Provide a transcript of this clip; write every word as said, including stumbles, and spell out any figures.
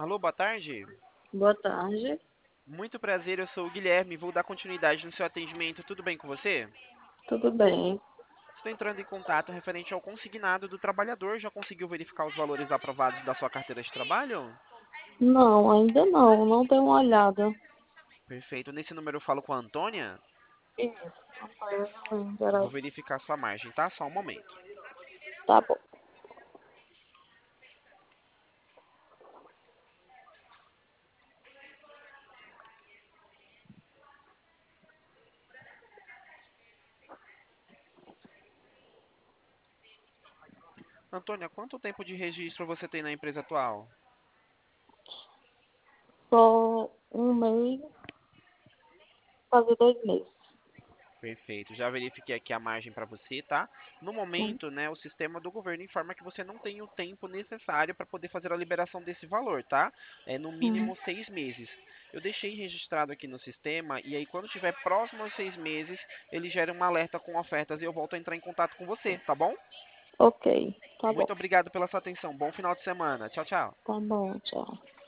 Alô, boa tarde. Boa tarde. Muito prazer, eu sou o Guilherme. Vou dar continuidade no seu atendimento. Tudo bem com você? Tudo bem? Estou entrando em contato referente ao consignado do trabalhador. Já conseguiu verificar os valores aprovados da sua carteira de trabalho? Não, ainda não. Não dei uma olhada. Perfeito. Nesse número eu falo com a Antônia. Isso. Antônia Julinda, Vou era- verificar sua margem, tá? Só um momento. Tá bom. Antônia, quanto tempo de registro você tem na empresa atual? Só um mês, quase dois meses. Perfeito. Já verifiquei aqui a margem para você, tá? No Hum, momento, né, o sistema do governo informa que você não tem o tempo necessário para poder fazer a liberação desse valor, tá? É no hum. mínimo seis meses. Eu deixei registrado aqui no sistema e aí quando tiver próximo aos seis meses, ele gera um alerta com ofertas e eu volto a entrar em contato com você, tá bom? Ok, tá bom. Muito obrigado pela sua atenção. Bom final de semana. Tchau, tchau. Tá bom, tchau.